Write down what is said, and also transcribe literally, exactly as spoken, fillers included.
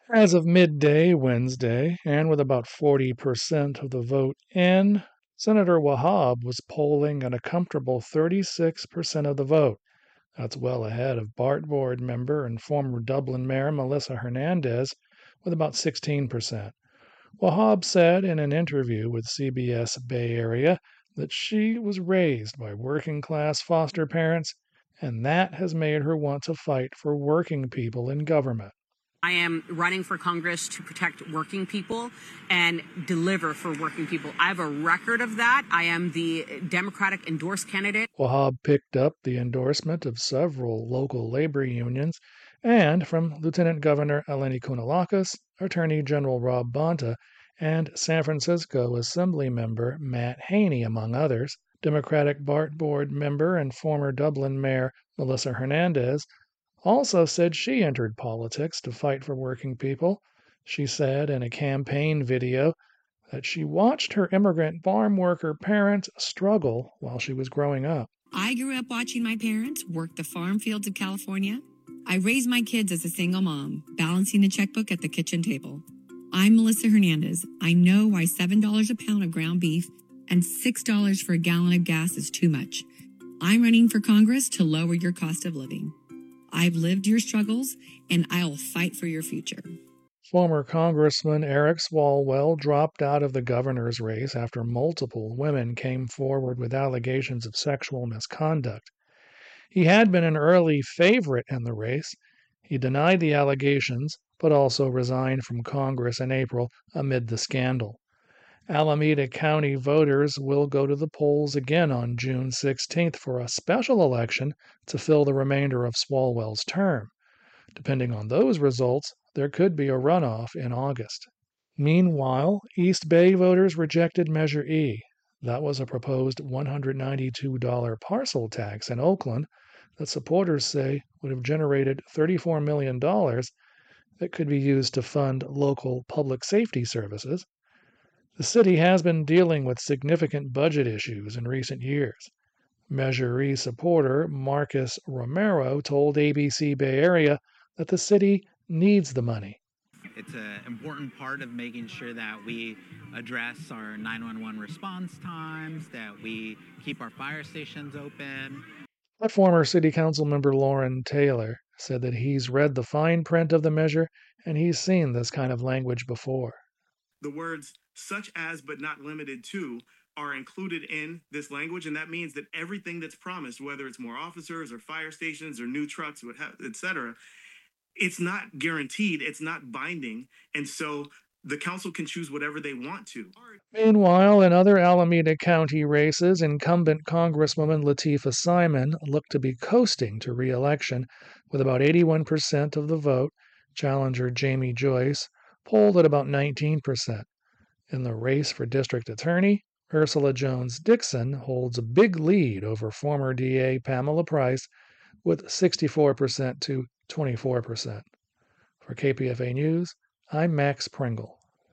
As of midday Wednesday, and with about forty percent of the vote in, Senator Wahab was polling at a comfortable thirty-six percent of the vote. That's well ahead of BART board member and former Dublin Mayor Melissa Hernandez with about sixteen percent. Wahab said in an interview with C B S Bay Area that she was raised by working class foster parents, and that has made her want to fight for working people in government. I am running for Congress to protect working people and deliver for working people. I have a record of that. I am the Democratic endorsed candidate. Wahab picked up the endorsement of several local labor unions and from Lieutenant Governor Eleni Kounalakis, Attorney General Rob Bonta, and San Francisco Assembly member Matt Haney, among others. Democratic BART board member and former Dublin Mayor Melissa Hernandez also said she entered politics to fight for working people. She said in a campaign video that she watched her immigrant farm worker parents struggle while she was growing up. I grew up watching my parents work the farm fields of California. I raised my kids as a single mom, balancing the checkbook at the kitchen table. I'm Melissa Hernandez. I know why seven dollars a pound of ground beef and six dollars for a gallon of gas is too much. I'm running for Congress to lower your cost of living. I've lived your struggles, and I'll fight for your future. Former Congressman Eric Swalwell dropped out of the governor's race after multiple women came forward with allegations of sexual misconduct. He had been an early favorite in the race. He denied the allegations, but also resigned from Congress in April amid the scandal. Alameda County voters will go to the polls again on June sixteenth for a special election to fill the remainder of Swalwell's term. Depending on those results, there could be a runoff in August. Meanwhile, East Bay voters rejected Measure E. That was a proposed one hundred ninety-two dollars parcel tax in Oakland that supporters say would have generated thirty-four million dollars that could be used to fund local public safety services. The city has been dealing with significant budget issues in recent years. Measure E supporter Marcus Romero told A B C Bay Area that the city needs the money. It's an important part of making sure that we address our nine one one response times, that we keep our fire stations open. But former City Council member Lauren Taylor said that he's read the fine print of the measure and he's seen this kind of language before. The words such as but not limited to are included in this language, and that means that everything that's promised, whether it's more officers or fire stations or new trucks, et cetera, it's not guaranteed, it's not binding, and so the council can choose whatever they want to. Meanwhile, in other Alameda County races, incumbent Congresswoman Latifah Simon looked to be coasting to re-election with about eighty-one percent of the vote. Challenger Jamie Joyce polled at about nineteen percent. In the race for district attorney, Ursula Jones Dixon holds a big lead over former D A Pamela Price with sixty-four percent to twenty-four percent. For K P F A News, I'm Max Pringle.